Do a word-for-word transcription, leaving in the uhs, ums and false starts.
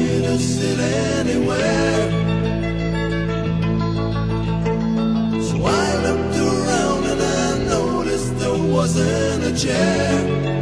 me to sit anywhere. So I looked around and I noticed there wasn't a chair.